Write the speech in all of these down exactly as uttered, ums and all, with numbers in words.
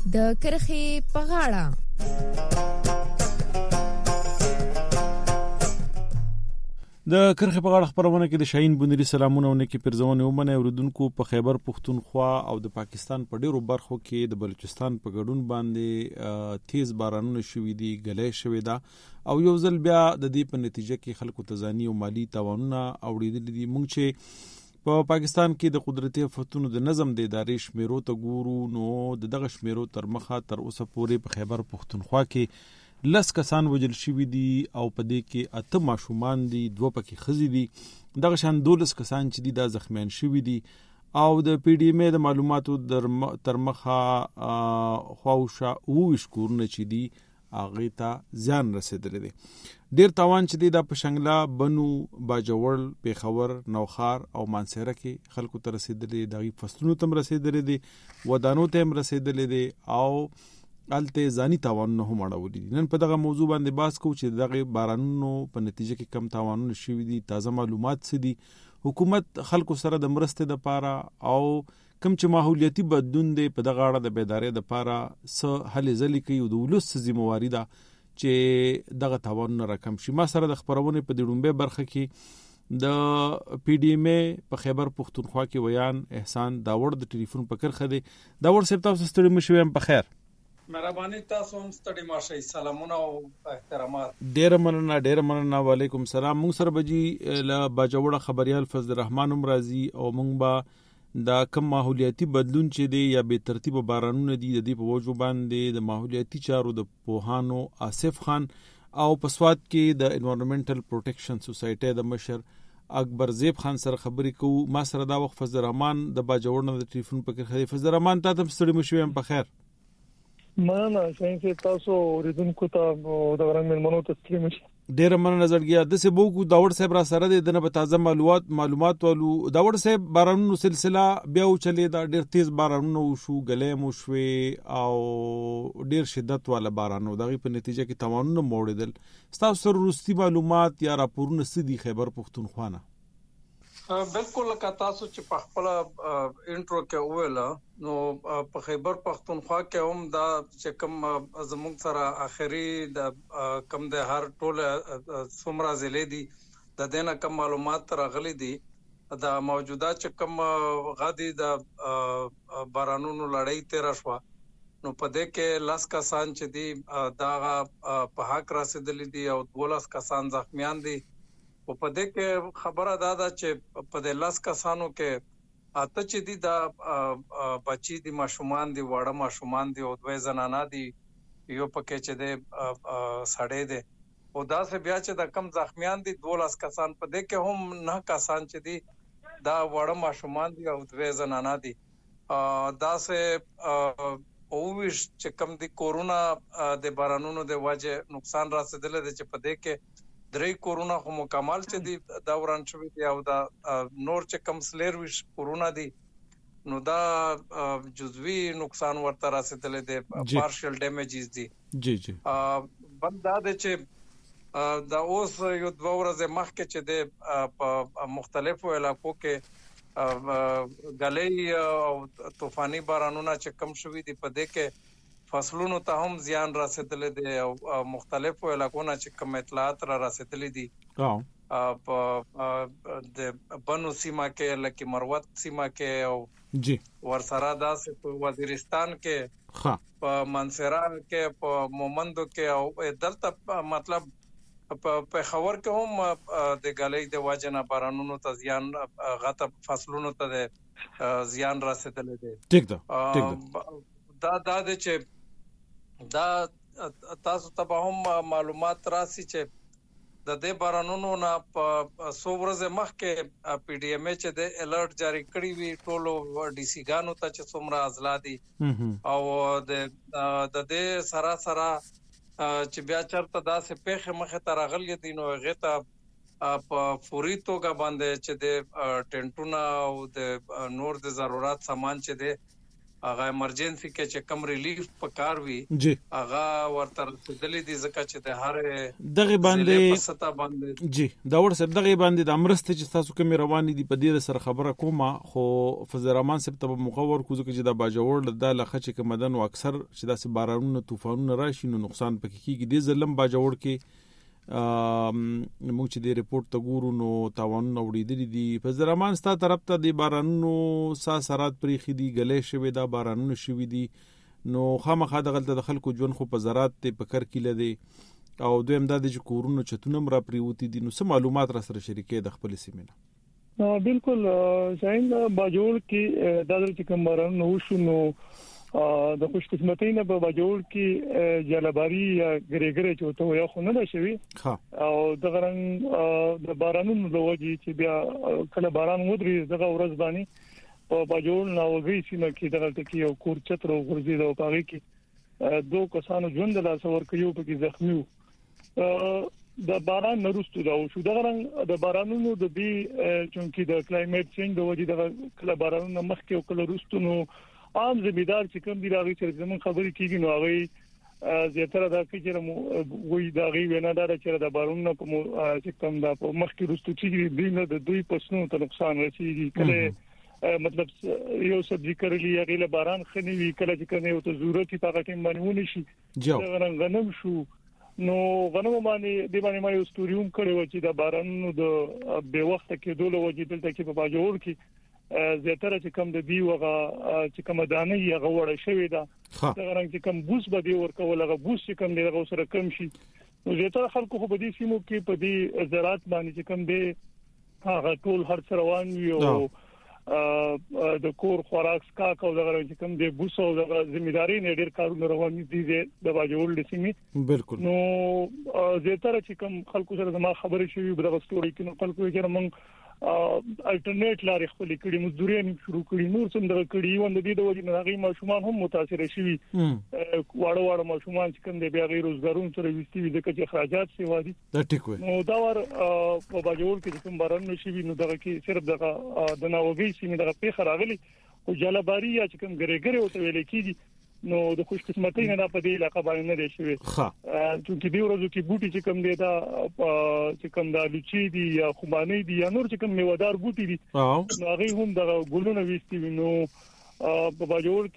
د کرخې په غاړه. د کرخې په غاړه خبرونه کې د شاهین بندري سلامونه او نیکی پرزونه ومنه اوردونکو په خیبر پختونخوا او د پاکستان په ډیرو برخو کې د بلوچستان په ګډون باندې تیز بارانونه شوي دي، غلې شوي ده او یو ځل بیا د دې په نتیجه کې خلکو ته ځاني او مالی تاوانونه اوریدل دي. مونږ چې په پاکستان کې د قدرتي آفتونو د نظم د ادارې شمیرو ته ګورو نو د دغه شمیرو تر مخه تر اوسه پورې په خیبر پختونخوا کې لس کسان وجل شوي دي او په دې کې اته ماشومان دي، دوه پکې ښځې دي، دغه شان دولس کسان چې دي دا زخمیان شوي دي او د پی ډي ایم ای د معلوماتو تر مخه خواوشا اوویشت کورونه چې دي هغې ته زیان رسېدلی دی. ډېر تاوان چې دی دا په شنګله، بنو، باجوړ، پیښور، نوخار او مانسهره کې خلکو ته رسېدلی دی، د هغوی فصلونو ته هم رسېدلی دی، ودانو ته هم رسېدلی دی او الته ځاني تاوانونه هم اړولي دي. نن په دغه موضوع باندې بحث کوو چې دغه بارانونو په نتیجه کې کم تاوانونه شوي دي، تازه معلومات څه دي، حکومت خلکو سره د مرستې دپاره او کم چې ماحولیتي بدلون دی په دغه اړه د بیدارۍ دپاره څه هلې ځلې کوي او د ولس څه ذمهواري ده چې دغه تاوانونه راکم شي. ما سره د خپرونې په دې ډومبۍ برخه کې د پی ډي ایم ای په خیبر پختونخوا کې ویان احسان داوړ د ټلیفون په کرخه دی. داوړ صاحب تاسو ستړي مه شئ، په خیر. مهرباني، تاسو هم ستړي مه شئ. سلامونه او احترامات. ډېره مننه ډېره مننه. وعلیکم سلام. موږ سره به جي له باجوړه خبریال فضل الرحمن هم راځي او موږ به دا کم ماحولیتي بدلون چې دی یا بې ترتیبه بارانونه دي د دې په وجو باندې د ماحولیتي چارو د پوهانو آصف خان او په سوات کې د انوایرنمنټل پروټیکشن سوسایټي د مشر اکبر زیب خان سره خبرې کوو. ما سره دا وخت فضل الرحمن د باجوړ نه د ټلیفون په کرخه دی. فضل الرحمن تا ته ستړي مه شئ، په خیر. مننه شاین چې تاسو اوریدونکو ته د ورنګ ملمنو ته ستړي مه شئ. ډېره مننه زړګیا. داسې به وکړو، داوړ صاحب را سره دی، دنه به تازه معلومات معلومات والو. داوړ صاحب، بارانونو سلسله بیا وچلېده، ډېر تیز بارانونه وشو، ګلۍ مو شوې او ډېر شدت والا باران و، د هغې په نتیجه کې تاوانونه مو اورېدل. ستاسو سره وروستي معلومات یا راپورونه څه دي خیبر پختونخوا نه؟ بالکل لکه تاسو چې په خپل انټرو کې وویل نو په خیبر پختونخوا کې هم دا چې کوم زموږ سره اخري د کم د هر ټول څومره ضلع دي د دینه کم معلومات راغلي دي د موجوده چې کوم غادي د بارانونو لړۍ تیر شو نو په دې کې لاس کسان چې دي دا په حق رسیدلي دي او دولس کسان زخمیان دي. او په دې کې خبره دا ده چې په دې لاس کسانو کې اته چې دي دا بچي دي، ماشومان دي، واړه ماشومان دي او دوه زنانه دي، یو پکې چې دي سړی دي او دا سه بیا چې د کم زخمیان دي دولس کسان، په دې کې هم نه کسان چې دي دا واړه ماشومان دي او دوه زنانه دي. دا سه اوویش چې کم دي کورونا د بارانونو د وجه نقصان رسیدلی دی چې په دې کې درې کورونا خو مکمل چې دي دا وران شوي دي او دا نور چې کم سلیرویش کورونا دي نو دا جزوی نقصان ورته رسیدلی دی، پارشل ډیمیجز دي. جی جی بل دا دی چې دا اوس یو دوه ورځې مخکې چې دی په مختلفو علاقو کې غلۍ او طوفاني بارانونه چې کم شوي دي په دې کې فصلونو ته هم زیان رسیدلی دی او مختلفو علاقونو چې کوم اطلاعات را رسیدلی دي په د بنو سیمه کې لکه مروت سیمه کې او جی ورسره داسې په وزیرستان کې په منصره کې په مومندو کې او دلته مطلب په پیښور کې هم د غلۍ د وجه نه بارانونو ته زیان غته فصلونو ته زیان رسیدلی دی. ٹھیک ده ٹھیک ده. دا دا د چې دا تاسو ته هم معلومات راسي چې د دې بارانونو نه په څو ورځې مخکې پی ډي ایم ای چې د الرټ جاری کړی وي ټولو ډي سي ګانو ته چې څومره اضلاع دي او د دې سره سره چې بیا چرته داسې پیښې مخې ته راغلي دي نو هغې ته په فوري توګه باندې چې د ټینټونه او د نور د ضرورت سامان چې دی هغه ایمرجنسي کې چې کم ریلیف پکار وي جی هغه ورته رسیدلې دي ځکه چې د هر دغه باندې په ستا باندې جی دا ور سره دغه باندې د امرسته چې تاسو کوم رواني دي په دې سره خبره کومه خو فضل الرحمن صاحب ته مقور کوزو چې د باجوړ د لخه چې کمدن او اکثر چې داسې بارانونه طوفانونه راشي نو نقصان پکې کیږي د ظلم باجوړ کې موږ چې د ریپورت ته ګورو نو تاوانونه وړېدلي دي فضل الرحمن ستا طرف ته د بارانونو ساسرات پریخي دي غلې شوي دا بارانونه شوي دي نو خامخا دغلته د خلکو ژوند خو په زراعت ته پکر کیله دي او دویم دا د کورونو چتونه را پریوتی دي نو څه معلومات را سره شریکې د خپل سیمه نه بالکل شاین باجوړ کې د درې کوم بارانونه وشو نو د خوش قسمتۍ نه په باجوړ کې جلباری یا ګریګری چې ته یو خو نه ده شوی او د غرنګ د بارانونو د وجې چې بیا کله باران ودري دغه ورځ باندې په باجوړ ناوګي سیمه کې دغه کې یو کور چتر ورزيد او پاغي کې دوه کسانو ژوند لا څور کيو په کې زخمي د باران نرستو دا شو د غرنګ د بارانونو د دې چونکی د کلایمټ چینج د وجې د کله بارانونو مخکې او کله رستو نو عام زمیدار چې کوم دی راغی چې زمون خبرې کیږي نو هغه زیاتره دا کې چې وې دا غي وینا دا چې د بارونو په چې کوم دا په مخ کې رستو چې دی نه د دوی پسنو ته نقصان رسیږي کله مطلب یو سبزی کړلی هغه له باران خني وی کله چې کنه یو ته ضرورت په هغه ټیم باندې ونی شي غنم شو نو غنم باندې د باندې ما یو ستوریوم کړو چې د بارانونو د به وخت کې دوله وجې دلته کې په باجوړ کې زیاتره چې کوم د دی وغه چې کوم دانه یې غوړې شوې ده دا رنګ چې کوم بوس به دی ورکول هغه بوس چې کوم دی هغه سره کم شي نو زیاتره خلکو خو په دې سیمو کې په دې زراعت باندې چې کوم دی هغه ټول هر څه روان وي او د کور خوراک سکاک او دغه چې کوم دی بوس او دغه ځمېداري نه ډېر کارونه روان دي د باجوړ د سیمې بالکل نو زیاتره چې کوم خلکو سره ما خبرې شوې دغه ستوري کې نو خلکو یې موږ الټرنیټ لارې خپل کړي مزدوري شروع کړي نور څنګه د کړي وند دي د وجې نه غي ماشومان هم متاثر شي واړه واړه ماشومان چې کوم دي بیا غیر روزګارون سره وستي دي چې اخراجات سی وادي دا ټیک وي نو دا ور په باجوړ کې کوم باران نشي نو دغه کې صرف دغه د ناوګي سیمه دغه پیخ راغلي او جلباری یا چې کوم ګریګری او ته ویل کېږي نو د خوش قسمتۍ نه په دې علاقې باندې نه دی شوی ها چې دی ورځو کې بوټي چې کوم دی دا چې کوم دا لچی دي یا خوباني دي یا نور چې کوم میوهدار بوټي دي نو هغه هم د ګلونو وستي نو په باجوړ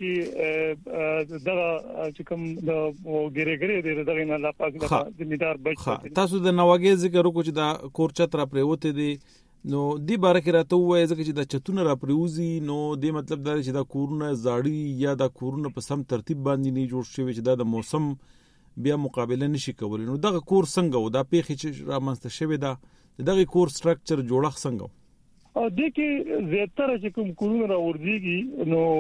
کې دا چې کوم د ګریګری دی دغه نه لا پاک د زمیدار بچ تاسو د نواګي ذکر وکړو چې دا کورچت را پریوته دي نو دی باره کې راته وایي ځکه چې دا چتونه را پریوزي نو دی مطلب دا چې دا کورونه زاړی یا دا کورونه په سم ترتیب باندې نه جوړ شوی چې دا د موسم بیا مقابله نشي کولای نو دغه کور څنګه و دا پیخي چې را منځته شوی دا دغه کور سټرکچر جوړښت څنګه او د کې زیاتره چې کوم کورونه را ورځيږي نو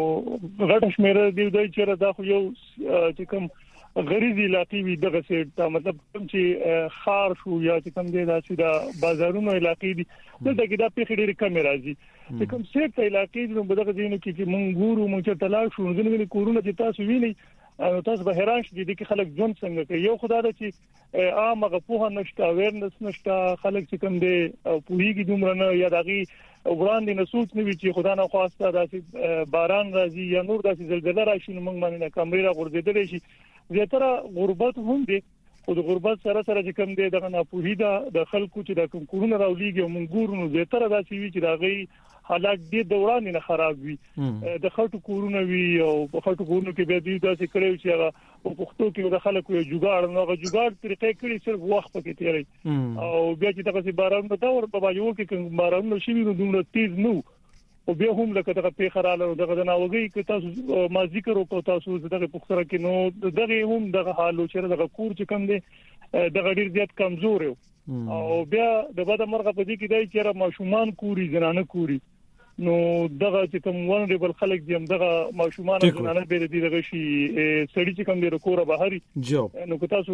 غټ شمیره دی دوی چې دا خو یو چې کوم غریزي علاقې وي دغه څه مطلب کوم چې خار شو یا چې کوم دی دا چې دا بازارونو علاقې دي دلته کې دا پیخي ډېر کم راځي چې کوم څه علاقې دي په دغه ځینو کې چې مونږ ګورو مونږ چې تلاش شو ځینې کورونه چې تاسو ویني او تاسو به حیران شئ چې خلک ژوند څنګه کوي یو خدای دا چې عام غفوه نشته اویرنس نشته خلک چې کوم دی پوهیږي دومره نه یا دغه وړاندې نه سوچ نه وي چې خدای نه خواسته دا باران راځي یا نور داسې زلزلہ راشي نو موږ باندې کمرې را غورځېدل شي زیاتره غربت هم دي خو د غربت سره سره چې کوم دی دغه ناپوهیدا د خلکو چې د کوم کورونه راولېږي او موږ ګورو نو زیاتره داسې وي چې دا غي حالات ډېر د وړاندې نه خراب وي د خټو کورونه وي او په خټو کورونو کې به دوی داسې کړي چې هغه په پښتو کې د خلکو یو جوګاړ نو هغه جوګاړ طریقې کړي صرف وخت پکې تیری او بیا چې تاسو باران په تور په باجوړ کې کوم باران نو شي نو دومره تیز نو او بیا هم لکه دغه پیخراله دغه ناوګي کې تاسو ما ذکر وکړ تاسو دغه پخره کې نو دغه هم دغه حالو چې دغه کور چې کم دی دغه ډیر زیات کمزور او بیا د بده مرغه په دې کې دی چې ماشومان کوري زنانه کوري نو دغه چې کوم ونډبل خلک دي هم دغه ماشومان زنانه به دي دغه شي سړي چې کوم د کوره بهاري نو که تاسو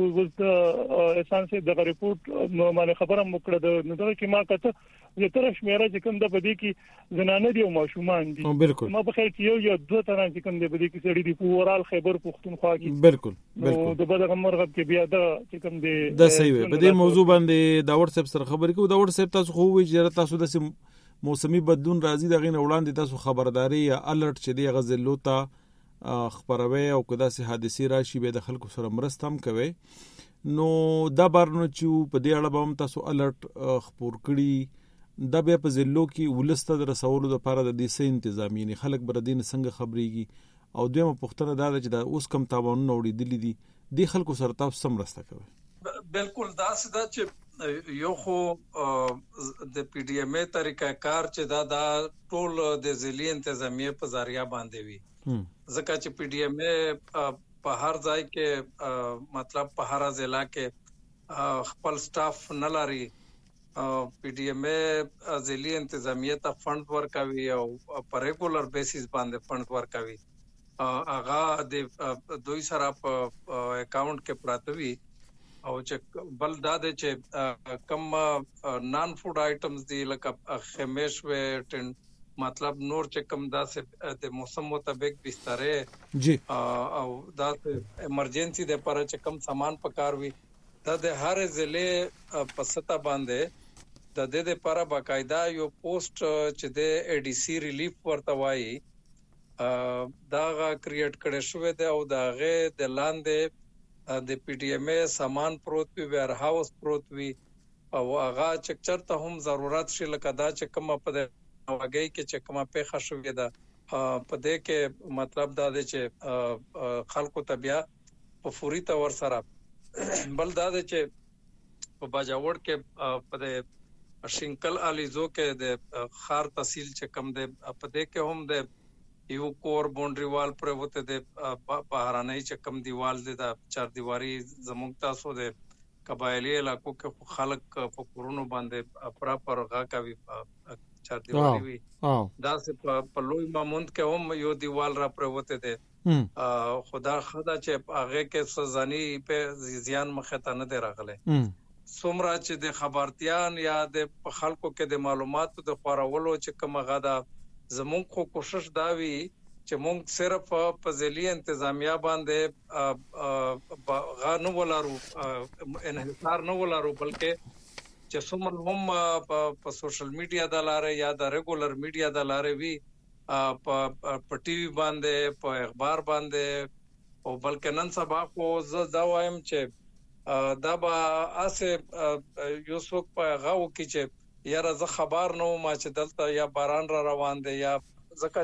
ولته اساس دغه ریپورت نو باندې خبره مکړه د نو دغه کې ما کته زه تر شمیره چې کوم د بدی کې زنانه دي او ماشومان دي ما په خیر کې یو یا دوه تنه چې کوم د بدی کې سړي دي په اورال خیبر پختونخوا کې بالکل بالکل د بده مرغب کې بیا د چې کوم دی د صحیح په دې موضوع باندې دا واتس اپ سره خبرې کوو دا واتس اپ تاسو خو وی چې تاسو د موسمي بدلون راځي دغه نه وړاندې تاسو خبرداري یا الرټ چې دی غزلو ته خبروي او کدا سي حادثه راشي به د خلکو سره مرسته هم کوي. نو دا بارنو چې په دې اړه به هم تاسو الرټ خبر کړي دا به په ځلو کې ولسته د رسولو لپاره د دې سې تنظیمي نه خلک بر دین څنګه خبريږي او دویمه پوښتنه دا ده چې دا اوس کم تاوانونه وړي دي د خلکو سره تاسو سم مرسته کوي. بالکل دا څه ده چې یو خو د پی ډی ایم ای طریقه کار چې دا دا ټول د ځلي انتظامیه په ذریعہ باندې وي ځکه چې پی ډی ایم ای په هر ځای کې مطلب په هر ضلع کې خپل سټاف نه لري. پی ډی ایم ای ځلي انتظامیه ته فند ورکوي او په ریګولر بیسیس باندې فند ورکوي. اغا د دوی سره په اکاونټ کې پراته وي او چې بل دا د چې کم نان فود آیټمز دی لکه خمیش و ټن مطلب نور چې کم دا سه د موسم مطابق بسترې جی او دا ایمرجنسي د پر چې کم سامان پکار وي دا د هر ضلع په ستا باندې د دې لپاره باقاعده یو پوسټ چې د ای ډی سی ریلیف ورته وایي دا غا کریټ کړي شوې ده او دا غه د لاندې د پی ډی ایم ای سامان پروت وي ویر هاوس پروت وي او هغه چکچر ته هم ضرورت شي لکه دا چې کوم په وګي کې چې کومه پیښه شوې ده په دې کې مطلب دا دی چې خلکو ته بیا په فوري تور سره بل دا دی چې په باجوړ کې په شینکل الیزو کې د خار تحصیل چې کم ده په دې کې هم د یو کور باونډري وال پر وته د بهرانه چې کم دیوال د چار دیواری زموږ تاسو د قبایلی علاقو کې خلک په کورونو باندې پراپر غا کوي چار دیواری وي دا سه په لوی ماموند کې هم یو دیوال را پر وته ده خدا خدا چې هغه کې سزانی په زیان مخه ته نه دی راغله سومره چې د خبرتيان یا د خلکو کې د معلوماتو د خورولو چې کوم غدا زمونږ خو کوشش دا وی چې مونږ صرف په ځلي انتظامیه باندې غانو ولارو انحصار نه ولارو بلکې چې څومره هم په سوشل میډیا د لارې یا د ریګولر میډیا د لارې وی په ټي وي باندې په اخبار باندې او بلکې نن سبا خو زه دا وایم چې دا به اسه یو څوک په غاو کې چې یاره زه خبر نه وم چې دلته یا باران را روان دی یا ځکه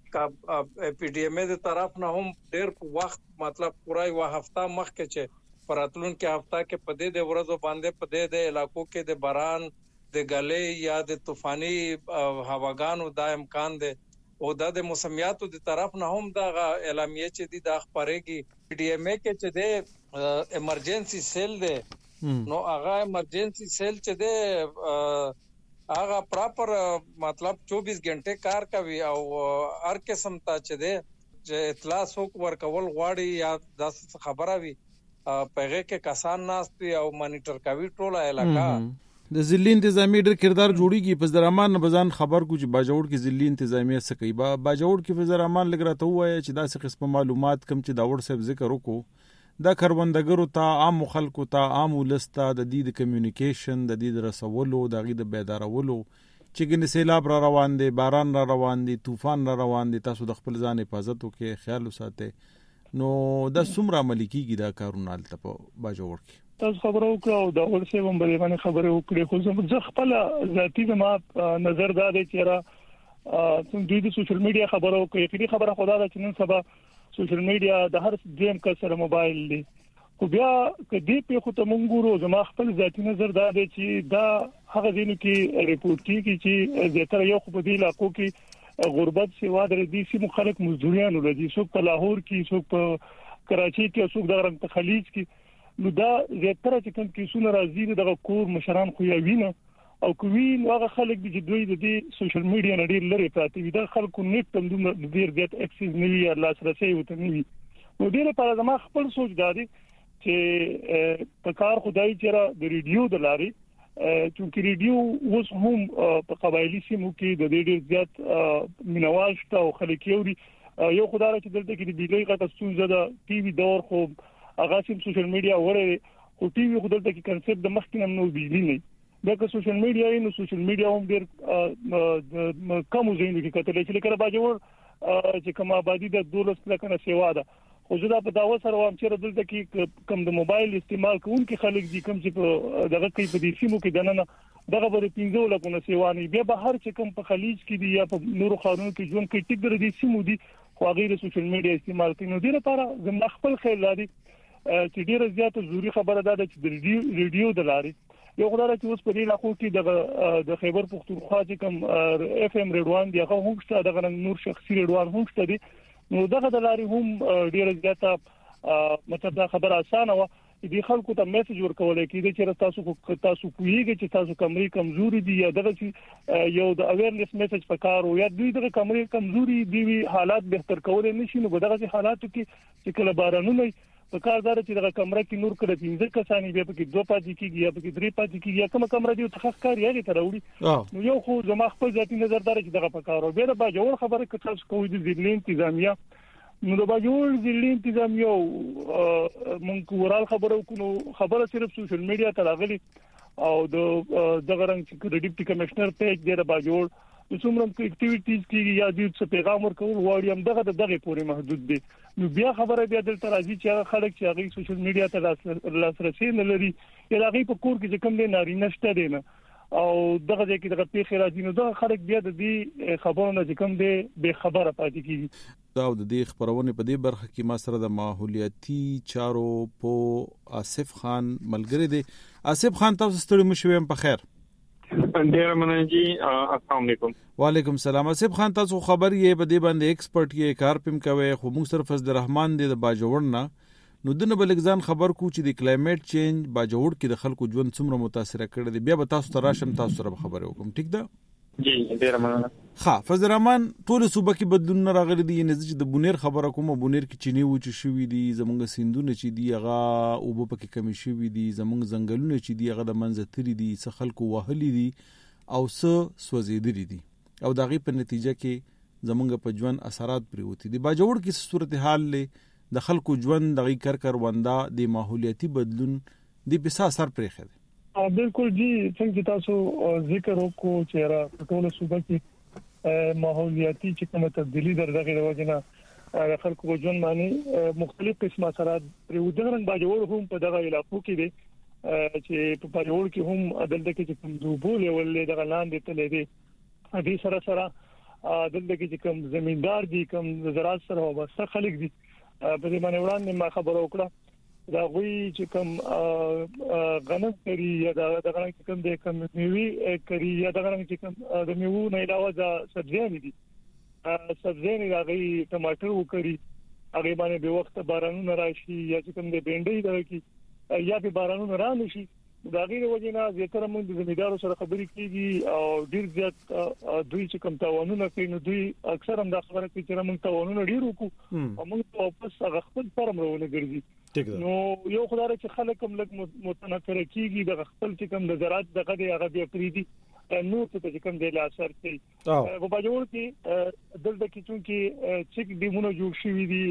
چې پی ډی ایم ای د طرف نه هم ډېر وخت مطلب پوره یو هفته مخکې چې پراتلون کې هفته کې په دې د ورځو باندې په دې د علاقو کې د باران د غلې یا د طوفاني هواګانو د امکان دی او د موسمیاتو د طرف نه هم د اعلامیه چې دی د خبرېږي پی ډی ایم ای کې چې د ایمرجنسي سیل دی نو هغه ایمرجنسي سیل چې دی هغه پراپر مطلب چوبیس غنټه کار کوي او هر قسم ته چې دی چې اطلاع څوک ورکول غواړي یا د خبره وي پهغه کې کسان ناستي او مانیټر کوي ټوله علاقہ د ځلي انتظامی ډېر کردار جوړیږي په زرامان بزان خبر کو چې باجوړ کې ځلي انتظامی څه کوي با باجوړ کې په زرامان لګراته وایي چې دا څه قسم معلومات کم چې دا وړ صاحب ذکر وکړو دا کروندګرو ته عام خلکو ته عام ولسته د دې د کمیونیکیشن د دې د رسولو د غي د بیدارولو چې ګنې سیلاب را روان دي باران را روان دي طوفان را روان دي تاسو د خپل ځان حفاظت وکړئ خیال وساتئ نو دا څومره ملکیږي دا کارونه الته په باجوړ کې تاسو خبرو وکړو دا ورسې هم باندې خبرې وکړې خو زه خپل ذاتی زما نظر دا دی چې را څنګه د سوشل میډیا خبرو کوي کړي خبره خدا دا چې نن سبا سوشل میډیا د هر دیم کا سره موبایل دی خو بیا کدی په خو ته مونږ ګورو زما خپل ذاتی نظر دا دی چې دا هغه دینو کې ریپورت کیږي چې زیاتره یو خو په دې علاقو کې غربت سیوا درې دي چې مخالک مزدوریان ولدي څوک په لاهور کې څوک په کراچي کې څوک د رنګ خلیج کې نو دا زیاتره چې کوم کیسونه راځي دغه کور مشران خو یا وینه او کوي هغه خلک چې دوی د دې سوشل میډیا نه ډیر لري پاتې وي دا خلکو نیټ هم دومره ډیر زیات اکسس نه وي یا لاسرسي وته نه وي نو ډیر په زما خپل سوچ دا دی چې په کار خدای چې د ریډیو د لاري چې ریډیو اوس هم په قبایلی سیمو کې د ډیر زیات مینوال شته او خلک یوري یو خدای چې دلته کې د بیلې غټه ستونزه ده ټي وي دور خو هغه سیم سوشل میډیا وره خو ټي وي خو دلته کې کنسپټ د مخکې نو بیلی نه دا که سوشل میډیا نو سوشل میډیا هم ډیر کم وزینو کې کتل چې کله باجوړ چې کوم آبادی د دولس لکه نه سیوا ده خو زه دا په داوا سره وایم چې دلته کې کم د موبایل استعمال کوونکي خلک دي کوم چې په دغه کې په دې سیمو کې دننه دغه به پنځه لکه نه سیواني بیا به هر چې کوم په خلیج کې دي یا په نورو ښارونو کې ژوند کوي ټیک د دې سیمو دي خو غیر سوشل میډیا استعمال کوي نو دې لپاره زموږ خپل خیال لري چې ډیره زیاته ضروری خبره ده چې د ریډیو د لارې یو خدای چې اوس په دې علاقو کې د د خیبر پختونخوا چې کوم اف ام ریډوان دی هغه هم شته دغه نور شخصي ریډوان هم شته دي نو دغه د لارې هم ډیره زیاته مطلب دا خبره اسانه و دي خلکو ته میسج ورکول کېږي چې تاسو تاسو کویږي چې تاسو کمرې کمزوري دي یا دغه چې یو د اویرنس میسج پکارو یا دوی دغه کمرې کمزوري دي حالات بهتر کول نشي نو دغه حالاتو کې چې کله بارانونه په کار دار چې دغه کمره کې نور کړه پینځه کسانی بیا پکې دوه پاتې کیږي یا پکې درې پاتې کیږي یا کومه کمره دی تخصص کار یې ته راوړي نو یو خو زما خپل ذاتي نظر دار چې دغه پکارو بیا د باجوړ خبره کې تاسو کوی د ځینې انتظامیه نو د باجوړ ځینې انتظامیه مونږ ورال خبرو کو خبره صرف سوشل میډیا ته راغلي او د دغه رنګ چې د ډیپټي کمشنر پیج دی د باجوړ د څومره اکټیویټیز کې یا د څه پیغام ورکول وړي هم دغه دغه پورې محدود دي نو بیا خبره بیا دلته راځي چې خلک چې هغه سوشل میډیا ته لاسرسي نه لري یا هغه په کور کې کوم دي ناري نشته دي نه او دغه کې دغه پیښه راځي نو دغه خلک بیا د دې خبرونه چې کوم دي به خبره پاتې کیږي دا د دې خبرونه په دې برخه کې ما سره د ماحولیاتي چارو په آصف خان ملګری دی آصف خان تاسو ستړي مشوي په خیر ډیر مننه السلام علیکم وعلیکم السلام آصف خان تاسو خبر یې په دې باندې ایکسپرت یې کار پم کوي خو موږ صرف فضل الرحمن دی د باجوړ نه نو دنه بلګزان خبر کو چې د کلایمټ چینج باجوړ کې د خلکو ژوند څومره متاثر کړي دی بیا به تاسو ته راشم تاسو سره خبرې وکم ټیک ده جی ډیر مننه ها فضل الرحمن ټول صوبه کې بدلون راغلي دي نه چې د بونیر خبره کوم بونیر کې چيني و چې شوې دي زمونږ سیندونه چې دی هغه او په پکې کمی شوې دي زمونږ ځنګلونه چې دی هغه د منځتري دي څه خلکو وهلي دي او څه سوځېدلي دي او دغه په نتیجه کې زمونږ په ژوند اثرات پریوتی دي باجوړ کې صورتحال له د خلکو ژوند دغه کر کر وندا د ماحولیاتي بدلون دی په اثر پرېخي بالکل جی څنګه تاسو ذکر وکړو چې را ټول صوبه کې ماحولیاتي چې کومه تبدیلی درغه د وجنه خلکو ژوند باندې مختلف قسمه اثرات پرې ودرن باجوړ هم په دغه علاقو کې دي چې په باجوړ کې هم عدالت کې کوم دوبول ولې دغه لاندې تلې دي دې سره سره عدالت کې کوم زمیندار دي کوم زراعت سره وابسته خلک دي په دې باندې وړاندې ما خبر وکړه دا غوي چې کوم غنم کری یا دا دغه کوم د کوم میوي کری یا دغه چې کوم د میوو نه علاوه د سبزیان دي سبزیان راغی ټماټر وکړي هغه باندې به وخت بارانونه راشي یا چې کوم د بینډۍ درکې یا به بارانونه را نشي دا غیر وجنه زیاتره موږ د زمیندارو سره خبرې کیږي او ډیر زیات دوی چې کوم تاوانونه کوي نو دوی اکثر هم دا خبره کوي چې موږ تاوانونه ډیر وکړو او موږ واپس هغه خپل فرم راونه ګرځي نو یو خدای چې خلک هم لګ متنفر کیږي د خپل چې کوم د زراعت دغه دی هغه بیا پریدي نو څه چې کوم د اثر کوي په باجوړ کې دلته کې چې چیک دیمونه جوړ شوی دي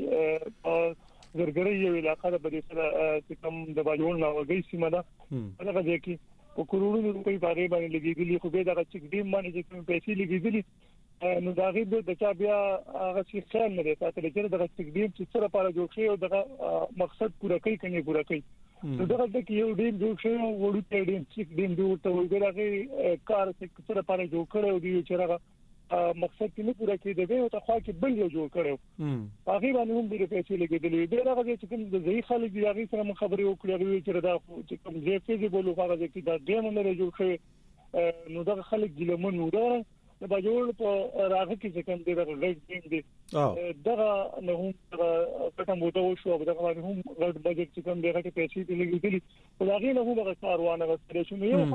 زرګري یو علاقې د بده سره چې کوم د باجوړ نه وګي سیمه ده هغه ځکه چې په کروڑونو روپۍ باندې باندې لګیدلی خو به دا چیک دیم باندې چې کوم پیسې لګیدلی نو دا غي د چا بیا هغه څه خیال نه دی تاسو لکه دغه چیک دیم چې سره لپاره جوړ شي او دغه مقصد پوره کوي کني پوره کوي نو دغه د یو ډیم جوړ شي او وړو ډیم چیک دیم دی ورته وګورئ کار چې سره لپاره جوړ کړو دی چې هغه مقصد کې نه پوره کېږي او ته خو کې بل یو جوړ کړو هغه باندې هم ډېر پیسې لګېدلې دي هغه چې کوم د ځای خلک دی هغه سره خبرې وکړې چې دا چې کوم ځای فیزیبل هغه چې دا ډیم نه جوړ شوی نو دا خلک ګلمن و دا د باجوړ په راغه کې چې کوم دغه غږ دیم دي دغه نه هم پټه موده وشو دغه باندې هم غږ بجټ چې کوم دغه کې پیسې دي لګېدلې او هغه نه هم هغه کاروانه غوښتل شو یو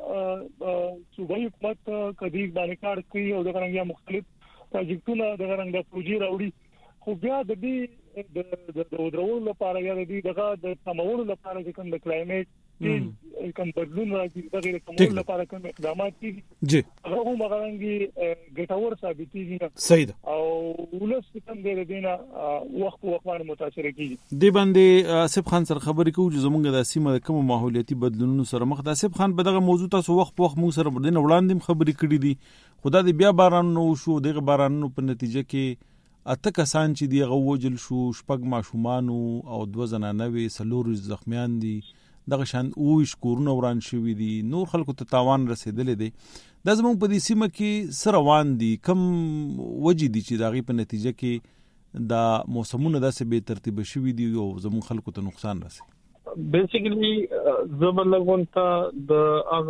صوبایي حکومت کدی باندې کار کوي او دغه رنګه مختلف پروجیکټونه دغه رنګه پروژې راوړي خو بیا د دې د درولو لپاره یا د دې دغه د سمولو لپاره چې کوم د کلایمټ کوم بدلون راځي دغه کومول لپاره کوم اقدامات کیږي جی هغه هم غوړنګي ګټور ثابتېږي صحیح ده او ولس کوم د دینه وخت وخت باندې متاثر کیږي دی باندې آصف خان سره خبرې کوو چې زمونږ د سیمه د کوم ماحولیاتي بدلونونو سره مخ د آصف خان په دغه موضوع تاسو وخت وخت مو سره بدین وړاندې خبرې کړې دي خدا دې بیا باران نو شو دغه بارانونو په نتیجه کې اته کسان چې دی غوجل شو، شپږ ماشومان او دوه زنانه سلور زخمیان دي، دغه شان اوش کورونه وران شوي دي، نور خلکو ته تاوان رسیدلی دی. دا زموږ په دې سیمه کې څه روان دي؟ کم وجې دي چې د هغې په نتیجه کې دا موسمونه داسې بې ترتیبه شوي دي او زموږ خلکو ته نقصان رسي؟ بیسیکلی زه به لږ ورته د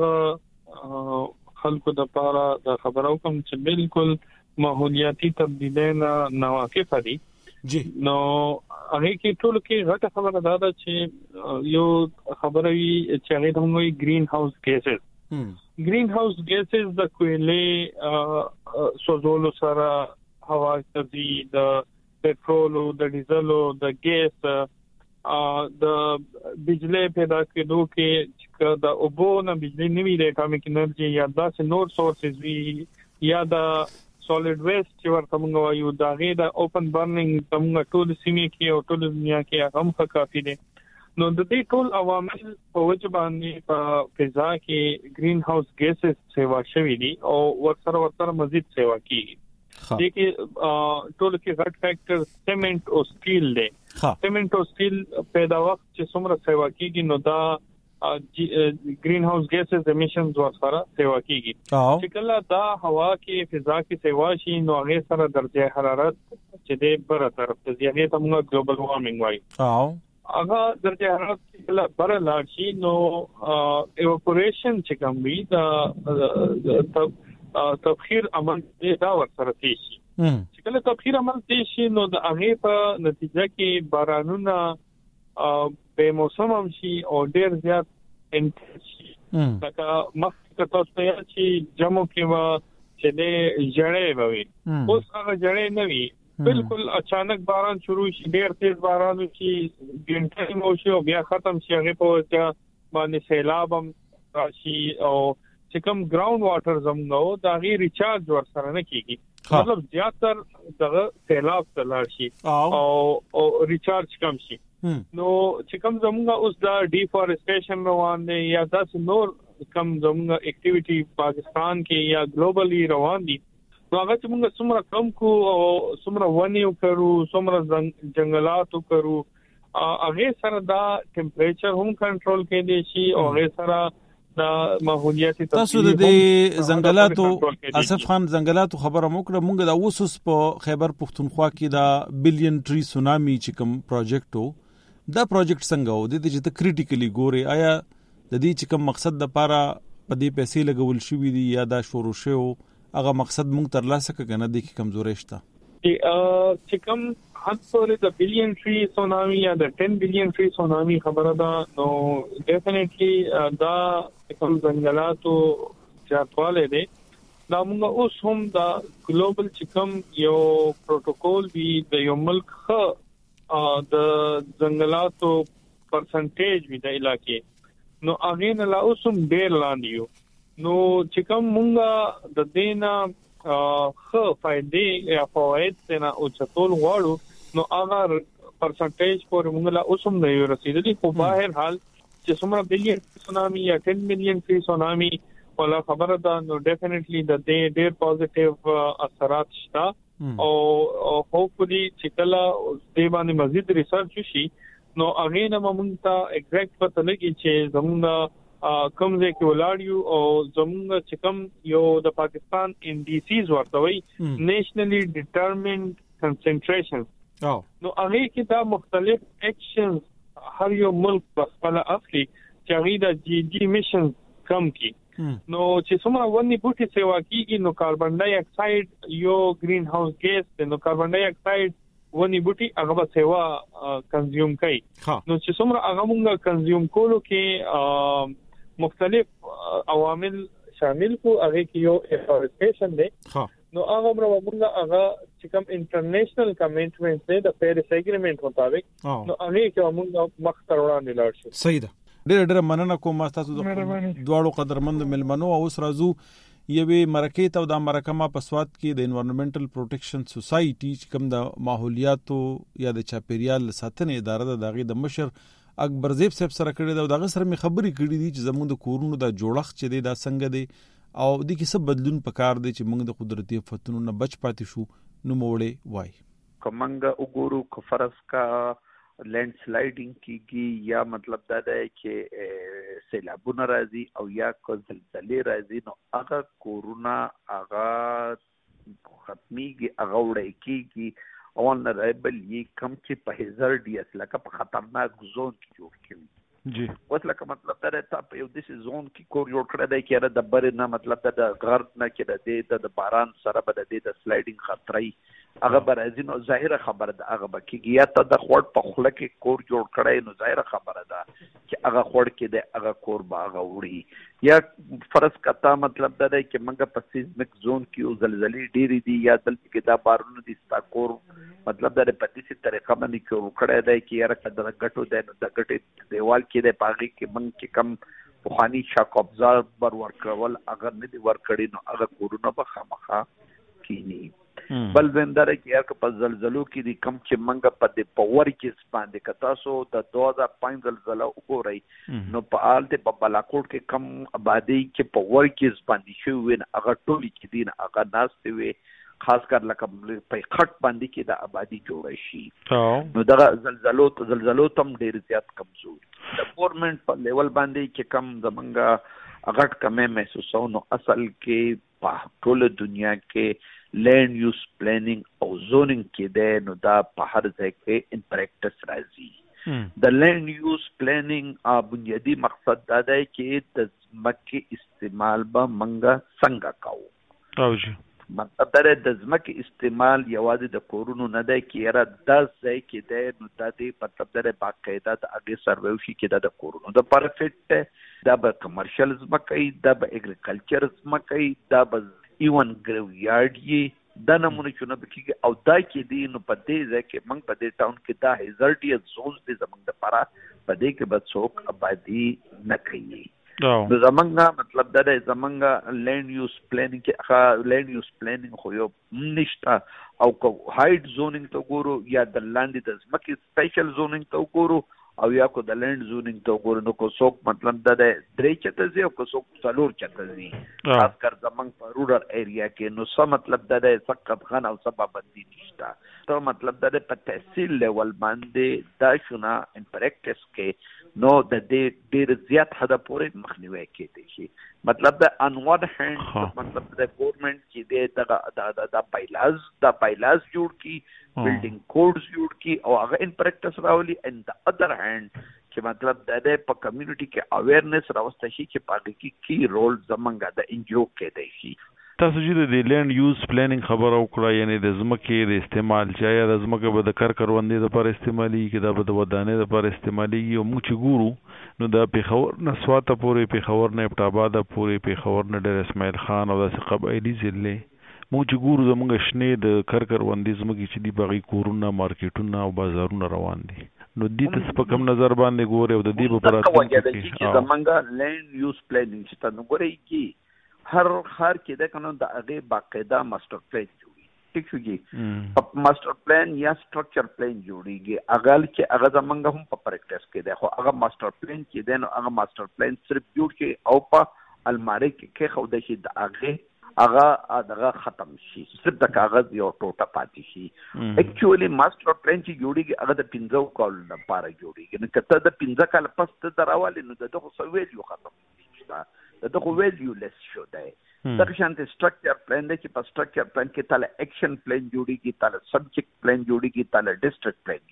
هغه خلکو دپاره دا خبره وکړم چې بالکل ماحولیاتي تبدیلۍ نه ناواقفه دي. جی نو هغه کې ټول کې غټه خبره دا ده چې یو خبره وی چې هغه ته موږ گرین هاوس ګیسز گرین هاوس ګیسز د کویلې سوزولو سره هوا تبدی د پټرول د ډیزل د ګیس د بجلی پیدا کېدو کې د اوبو نه بجلی نوي د اټامیک انرژي یا داسې نور سورسز وی یا د سولید ویسٹ چې ورته موږ وایو دا غي د اوپن برنینګ څنګه ټول سیمې کې او ټول دنیا کې هم ښه کافي دي. نو د دې ټول عوامل په وجه باندې په فضا کې گرین هاوس ګیسز سیوا شوي دي او ورسره ورسره مزید سیوا کیږي. دې کې ټول کې غټ فیکٹر سیمنٹ او سټیل دی. سیمنٹ او سټیل پیدا وخت چې څومره سیوا کیږي نو دا گرین هاوس ګیسز امیشنز ورسره سیوا کیږي. چې کله دا هوا کې فضا کې سیوا شي نو هغه سره درجه حرارت چې د بره طرف ته ځي ته موږ ګلوبل وارمنګ وایو. هغه درجه حرارت کله بره لاړ شي نو ایواپوریشن چې کوم وي دا تبخیر عمل دا ورسره شي. چې کله تبخیر عمل شي نو د هغه په نتیجه کې بارانونه به موسم هم شي او ډیر زیات انټنس شي. لکه مخکې تاسو ته چې جمو کې وا چې د جړې وي اوس هغه جړې نه وي، بالکل اچانک باران شروع شي، ډیر تیز باران شي، ګنټه مو شي او بیا ختم شي، هغه په وجه باندې سیلاب هم راشي او چې کوم ګراوند واټر زموږ دا غي ریچارج ورسره نه کیږي. مطلب زیاتر دغه سیلاب تلل شي او ریچارج کم شي. نو چې کوم زموږ اوس دا ډیفورسټیشن روان دي یا داسې نور کوم زموږ اکټیویټي پاکستان کې یا ګلوبلی روان دي نو هغه چې موږ څومره کم کو او څومره ونی وکړو څومره جنگلات وکړو هغه سره دا ټمپریچر هم کنټرول کې دي شي او هغه سره دا ماحولیاتي تاسو د ځنګلاتو اسف خان ځنګلاتو خبره موکړه. موږ د اوسوس په خیبر پختونخوا کې دا بلین ټری سونامي چې کوم پروجیکټ وو دا پروجیکټ څنګه و د دې چې ته کریټیکلی ګوري آیا د دې چې کوم مقصد د لپاره په دې پیسې لګول شوې دي یا دا شروع شو هغه مقصد موږ ترلاسه کړو نه د کی کمزوري شته چې کوم حد پورې د بلین ټری سونامي یا د ټن بلین ټری سونامي خبره ده نو ډیفینیټلی دا کوم ځنګلاتو چارتواله دي دا موږ اوس هم دا ګلوبل چې کوم یو پروتوکول وی د یو ملک خ د ځنګلاتو پرسنټیج وی د علاقې نو هغه نه لا اوس هم ډیر لاندې یو نو چې کوم موږ د دینا خو فائدې یا فواید څنګه او چتول غواړو نو هغه پرسنټیج پورې موږ لا اوس هم نه رسیدلی. په بهر حال چې څومره بلین سونامي یا ټن مليون فی سونامي ولا خبره ده نو ډیفینیټلی د دې ډیر پوزټیو اثرات شته او هوپفلی چې کله دې باندې مزید ریسرچ شي نو هغه نه موږ ته ایگزیکټ پته لګي چې زموږ کوم ځای کې ولاړیو او زموږ چې کوم یو د پاکستان انډیسیز ورته وي نیشنلی ډیټرمنډ کنسنټریشن نو هغه کې دا مختلف ایکشنز هر یو ملک په خپل اخلي چې هغه د جی ډي میشن کم کی نو چې څومره ونی بوټي سیوا کیږي نو کاربن ډای اکساید یو گرین هاوس ګیس نو کاربن ډای اکساید ونی بوټي هغه به سیوا کنزیوم کوي نو چې څومره هغه موږ کنزیوم کولو کې مختلف عوامل شامل کو هغه کې یو افورسټیشن دی نو هغه موږ هغه چې کوم انټرنیشنل کمیټمنټ دی د پیریس اګریمنت مطابق نو هغه کې موږ مخ ته وړاندې لاړ شو. صحیح ده. ډېر ډېر مننه کوم تاسو د دواړو قدرمند ملمنو او اوس راځو یوې مرکې ته. د مرکه ما په سواد کې د انوایرنمنټل پروټیکشن سوسایټي چې کوم د ماحولیاتو یا د چاپیریال ساتنې اداره د دغه د مشر اکبر زیب صاحب سره کړی دا دغه سره مې خبرې کړې دي چې زموږ د کورونو د جوړښت چې دی دا څنګه دی او د کې څه بدلون پکار دی چې موږ د قدرتي آفتونو نه بچ پاتې شو نو موړې وای. کومنګ وګورو کو فرض کا لینډ سلایډینګ کیږي یا مطلب دا دی چې سیلابونه راځي او یا کو زلزلې راځي نو هغه کورونا هغه ختميږي هغه وړي کیږي او ولنریبل یې کم چې په هزارډیس لکه په خطرناک زون کې جوړ کړي جی اوس لکه مطلب دا ته په یو داسې زون کې کور جوړ کړی دی چې د بر نه مطلب دا د غرب نه کې د د باران سره به د د سلایډینګ خطرې هغه برازي نو ظاهره خبره ده هغه بکیږي یا ته د خوړ په خله کې کور جوړ کړی نو ظاهره خبره ده چې هغه خوړ کې د هغه کور به هغه وړي یا فرض کتا مطلب دا دی چې موږ په سیزمک زون کې زلزلې ډېرې دي یا دلته کې دا بارونه دي ستا کور مطلب دا په دې طریقه باندې کې وکړی دی چې یاره که د ګټو دی نو د ګټې دیوال کې دی په هغې کې موږ چې کم پخواني شاک ابزار بر ورکول هغه نه دي ورکړي نو هغه کورونه به خامخا کینی بل وندره کې یاره په زلزلو کې دي کم چې موږ په دې پاور کې باندې که تاسو د دوه هزار پنځه زلزله وګورئ نو په حال ته په بالاکوټ کې کم آبادی کې پاور کې باندې شوي وي هغه ټولې چې دي هغه ناستې وي خاص کر لکه په خټ باندې کې د آبادی جوړ شي نو دغه زلزلو زلزلو تم ډیر زیات کمزور د ګورنمنت په لیول باندې چې کم زمونږه غټ کمې محسوسو نو اصل کې په ټول دنیا کې لینڈ یوز پلاننگ او زوننگ کې ده نو دا په هر ځای کې ان پریکټس راځي د لینڈ یوز پلاننگ بنیادی مقصد دا دی چې د ځمکې استعمال به منګه څنګه کوو او جی مطلب دا د ځمکې استعمال یوازې د کورونو نه دی چې یاره دا ځای کې دی نو دا دی مطلب دا باقاعده د هغې سروے وشي چې دا د کورونو د پاره فټ دی دا به کمرشل ځمکه دا به اګریکلچر ځمکه دا به ایون ګریو یارډ یې دا نمونه چونه بکیږي او دا کې دی نو په دې ځای کې موږ په دې ټاون کې دا هزارډیس زونز دي زموږ دپاره په دې کې به څوک آبادي نه کوي نو زمونږ مطلب دا دی زمونږ لینډ یوز پلانینګ کې هغه لینډ یوز پلانینګ خو یو نشته او که هایټ زونینګ ته وګورو یا د لاندې د ځمکې سپیشل زونینګ ته وګورو او یا کو د لینډ زونینګ ته وګورو نو کو څوک مطلب دا دی درې چته ځي او کو څوک څلور چته ځي خاص کر زمونږ په رورل ایریا کې نو څه مطلب دا دی سقط خان او څه پابندي نشته ته مطلب دا دی په تحصیل لیول باندې دا شونه ان پریکټس کې نو د دې ډېر زیات حد پورې مخنیوي کېدی شي مطلب د ان ون هاند مطلب د ګورنمنت چې د د د بایلاز د بایلاز جوړ کی بلډینګ کوډز جوړ کی او هغه ان پریکټس راولي ان د ادر هاند چې مطلب د دې په کمیونټي کې اویرنس راوستل شي چې پاګه کې کی رول زمونږه د انجو کې دی شي تاسو چې د لینډ یوز پلانینګ خبره وکړه یعنی د ځمکې د استعمال چې یا د ځمکې به د کار کروندې لپاره استعمالي کې دا به د ودانۍ لپاره استعمالي او موږ چې ګورو نو دا پیښور نه سواته پورې پیښور نه ابټاباد پورې پیښور نه ډېر اسماعیل خان او داسې قبایلي ضلع موږ چې ګورو زموږ شنې د کار کروندې ځمکې چې دي باغي کورونه مارکیټونه او بازارونه روان دي نو دې ته په کوم نظر باندې ګوري او د دې په پراتګ کې زمونږ لینډ یوز پلانینګ چې تاسو ګورئ کې هر خار کې د کنه د هغه باقاعده ماستر پلان جوړي ټیک شوږي ماستر پلان یا سټرکچر پلان جوړيږي اغل چې هغه زمونږ هم په پریکټس کې ده خو هغه ماستر پلان کې ده نو هغه ماستر پلان صرف جوړ کې او په الماری کې کې خو د شي د هغه هغه دغه ختم شي صرف د کاغذ یو ټوټه پاتې شي اکچولی ماستر پلان چې جوړيږي هغه د پنځو کال لپاره جوړيږي نو کته د پنځه کال پس ته دراوالي نو دغه سویل یو ختم شي دغه ویلیو لیس شو دی دغه شانته سټرکچر پلان دی چې په سټرکچر پلان کې تعالی اکشن پلان جوړیږي تعالی سبجیکټ پلان جوړیږي تعالی ډیسټریکټ پلان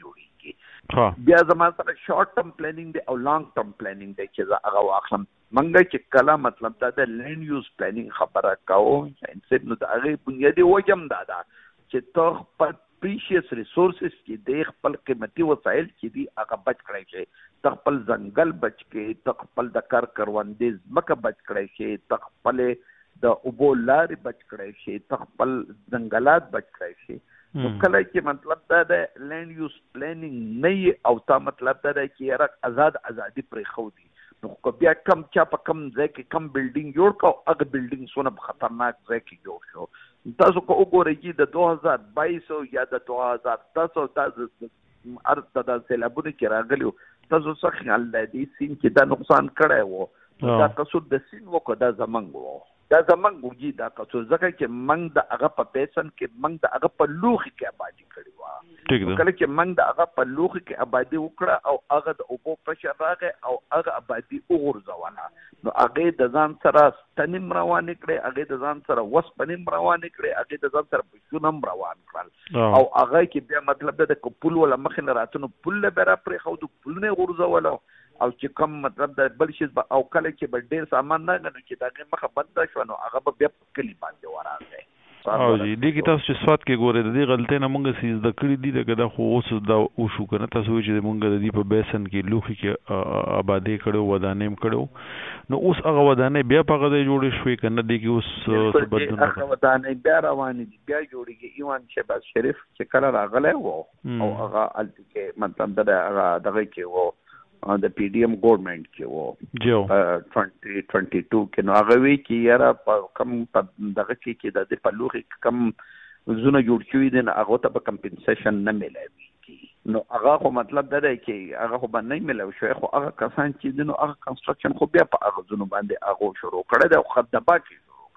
جوړیږي بیا زموږ سره شارټ ټرم پلانینګ دی او لانګ ټرم پلانینګ دی چې هغه واخلم منګه چې کله مطلب دا د لینډ یوز پلانینګ خبره کوو انسب نو د هغه بنیادی وجم دا ده چې ته خپل پریشیس ریسورسز کې د خپل قیمتي وسایل چې دي هغه بچ کړی شي خپل ځنګل بچ کې خپل د کار کروندې ځمکه بچ کړی شي خپل د اوبو لارې بچ کړی شي خپل ځنګلات بچ کړی شي نو کله چې مطلب دا د لینډ یوز پلانینګ نه او تا مطلب دا چې یاره آزاد ازادي پرې خو دي نو کو بیا کم چا په کم ځای کې کم بلډینګ جوړ کو هغه بلډینګ سونه خطرناک ځای کې جوړ شو تاسو کو وګورئ چې د دوه هزار بایس یا د دوه هزار دس تاسو ارته د سیلابونو کې راغلیو تاسو څه خیال لرئ سین کې دا نقصان کړی وو دا قصور د سین وکړه دا زمنګ وو دا زمنګ وږي دا که ځکه چې منګ د هغه په بیسن کې منګ د هغه په لوخي کې آبادی کړی و کله چې منګ د هغه په لوخي کې آبادی وکړه او هغه د اوبو پرشر راغی او هغه آبادی وګرځوله نو هغه د ځان سره ستنیم روان کړي هغه د ځان سره وسپنیم روان کړي هغه د ځان سره بشونم روان کړل او هغه کې بیا مطلب د کپول ولا مخ نه راتنو پل به را پرې خو د پل نه ورځوله او چې کوم مطلب د بل شي او کله چې به ډیر سامان نه غنو چې دا مخه بند شو نو هغه به بیا کلی باندې ورانځي او جی دې کې تاسو چې سواد کې ګورئ د دې غلطۍ نه مونږ سیز د کړی دي دغه د خو اوس دا او شو کنه تاسو چې مونږ د دې په بیسن کې لوخي کې آبادی کړو ودانیم کړو نو اوس هغه ودانې بیا په غوډه جوړ شوې کنه دې کې اوس بدلون هغه ودانې بیا روان دي بیا جوړیږي ایوان شهباز شریف چې کله راغله وو او هغه الټیکه مطلب دغه دغه کې وو د پی ډی ایم ګورنمنت کې وو جو twenty twenty-two کې نو هغه وی کې یاره کم دغه کې د دې په لوخي کم زونه جوړ شوی دي هغه ته په کمپنسیشن نه ملایي نو هغه خو مطلب دا دی چې هغه خو باندې ملو شوی خو هغه کسان چې نو هغه کنستراکشن خو بیا په هغه زونه باندې هغه شروع کړی دی او خدمات شروع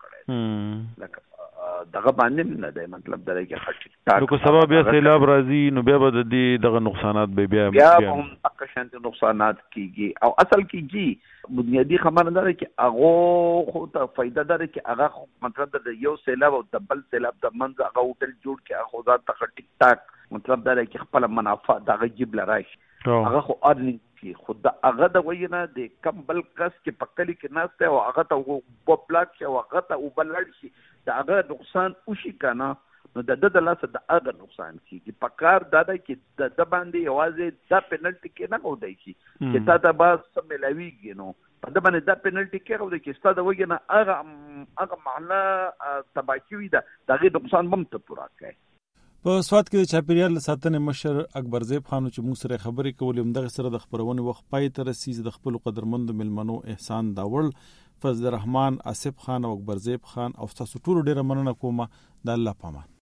کړی لکه دغه باندې نه دی مطلب دا دی چې خټ نو کو سبب بیا سیلاب راځي نو بیا به د دې دغه نقصانات به بیا بیا هم هغه شانتي نقصانات کیږي او اصل کیږي بنیادی خبره ده چې هغه خو ته فائدہ ده چې هغه مطلب د یو سیلاب او د بل سیلاب د منځ هغه هوټل جوړ کې هغه ځان ته ټیک ټاک مطلب دا چې خپل منافع دغه جیب لراشي هغه خو ارنینګ کی خود هغه د وینه د کم بل کس کې پکلی کې ناشته او هغه ته په بلاک شي او هغه ته وبلل شي دا هغه نقصان وشي کنه نو د د لاسه د هغه نقصان کیږي پکار دا د کې د باندې یوازې د پینلټي کې نه ودی شي چې تا ته با سم ملويږي نو په د باندې د پینلټي کې ودی چې ستاسو وګنه هغه هغه معنا تباکوي دا دغه نقصان هم ته پورا کوي په سواد کې د چاپیریال ساتنې مشر اکبر زیب خان چې موږ سره خبرې کولې هم دغه سره د خبرونې وخت پای تر رسیز د خپل قدرمند ملمنو احسان داول فضل الرحمن آصف خان او اکبر زیب خان او تاسو ټول ډیره مننه کوم د الله پامان